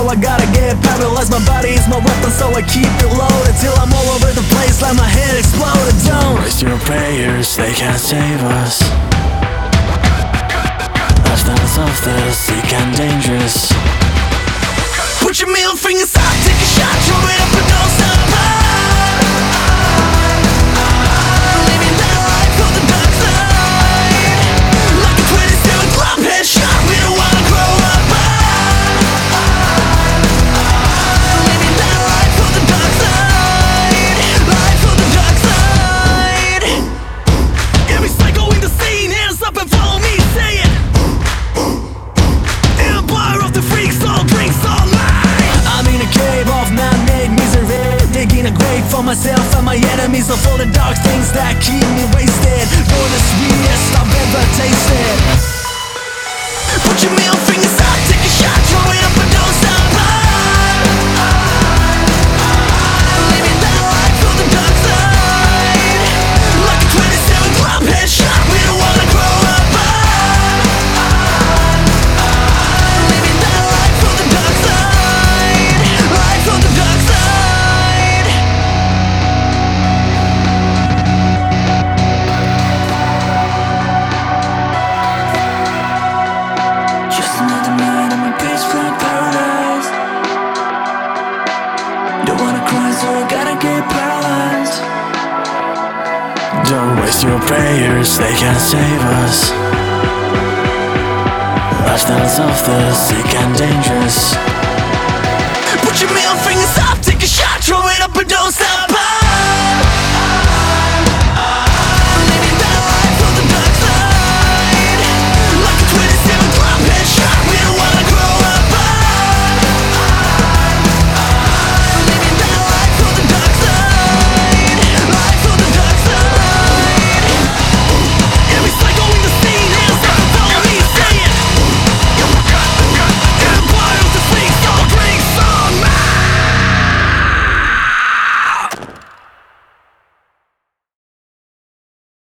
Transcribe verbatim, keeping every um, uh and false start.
so I gotta get paralyzed. My body is my weapon, so I keep it loaded till I'm all over the place like my head exploded. Don't waste your prayers, they can't save us. Lifestyles of the sick and dangerous. Put your middle fingers up, take a shot, throw it up and don't stop. Living that life on the dark side, like a twenty-seven club headshot. We don't wanna grow up. Living that life on the dark side, life on the dark side. Every psycho in the scene, hands up and follow me, say it. Empire of the freaks, all drinks, all night. I'm in a cave of man-made misery, digging a grave for myself and my enemies, of all the dark things that keep me wasted. For the sweetest I've ever tasted. Put your middle fingers up, take a shot, throw it up and don't stop. Living that life on the dark side, like a twenty-seven club headshot. We don't wanna grow up. Living that life on the dark side, life on the dark side. Just another night on my pitch black paradise. Don't wanna cry, so I gotta get paralyzed. Don't waste your prayers, they can't save us. Lifestyles of the sick and dangerous. Put your middle fingers up, take a shot, throw it up and don't stop.